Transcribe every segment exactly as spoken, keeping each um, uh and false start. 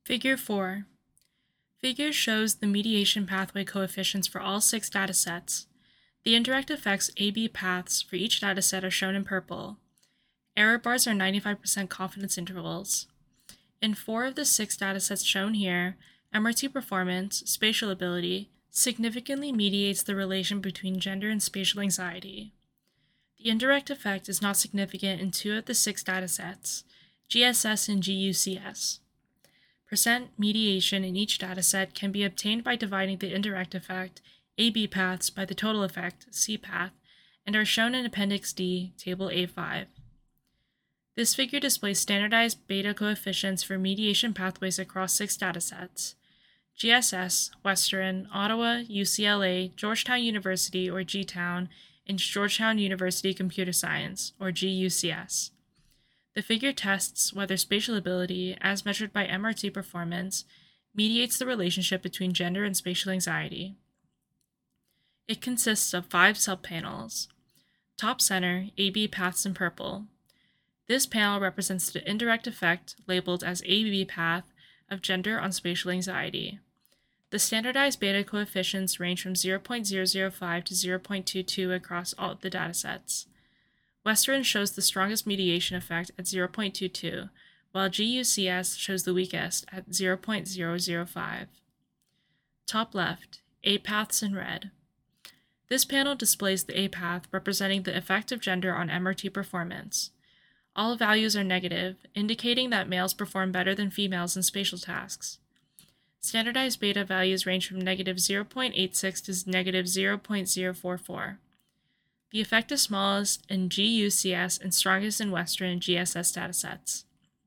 Figure four. Figure shows the mediation pathway coefficients for all six datasets. The indirect effects A B paths for each dataset are shown in purple. Error bars are ninety-five percent confidence intervals. In four of the six datasets shown here, M R T performance, spatial ability, significantly mediates the relation between gender and spatial anxiety. The indirect effect is not significant in two of the six datasets, G S S and G U C S. Percent mediation in each dataset can be obtained by dividing the indirect effect, A B paths, by the total effect, C path, and are shown in Appendix D, Table A five. This figure displays standardized beta coefficients for mediation pathways across six datasets: G S S, Western, Ottawa, U C L A, Georgetown University, or G-Town, and Georgetown University Computer Science, or G U C S. The figure tests whether spatial ability, as measured by M R T performance, mediates the relationship between gender and spatial anxiety. It consists of five subpanels. Top center, A B paths in purple. This panel represents the indirect effect, labeled as A B path, of gender on spatial anxiety. The standardized beta coefficients range from zero point zero zero five to zero point two two across all the datasets. Western shows the strongest mediation effect at zero point two two, while G U C S shows the weakest at zero point zero zero five. Top left, A paths in red. This panel displays the A path representing the effect of gender on M R T performance. All values are negative, indicating that males perform better than females in spatial tasks. Standardized beta values range from negative zero point eight six to negative zero point zero four four. The effect is smallest in G U C S and strongest in Western and G S S datasets.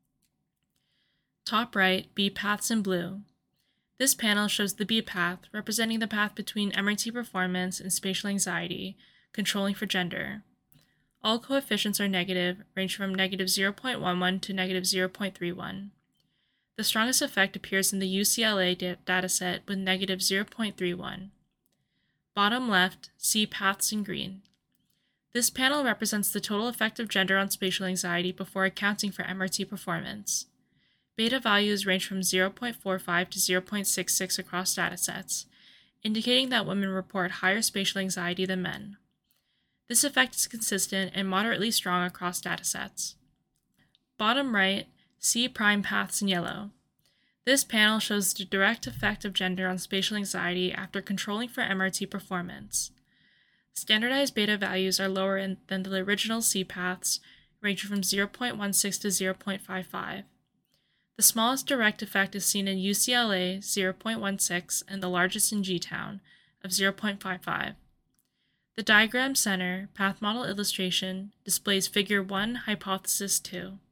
Top right, B paths in blue. This panel shows the B path, representing the path between M R T performance and spatial anxiety, controlling for gender. All coefficients are negative, range from negative zero point one one to negative zero point three one. The strongest effect appears in the U C L A da- dataset with negative zero point three one. Bottom left, C paths in green. This panel represents the total effect of gender on spatial anxiety before accounting for M R T performance. Beta values range from zero point four five to zero point six six across datasets, indicating that women report higher spatial anxiety than men. This effect is consistent and moderately strong across datasets. Bottom right, C prime paths in yellow. This panel shows the direct effect of gender on spatial anxiety after controlling for M R T performance. Standardized beta values are lower in, than the original C paths, ranging from zero point one six to zero point five five. The smallest direct effect is seen in U C L A, zero point one six, and the largest in G-Town, of zero point five five. The diagram center, path model illustration, displays Figure one, Hypothesis two.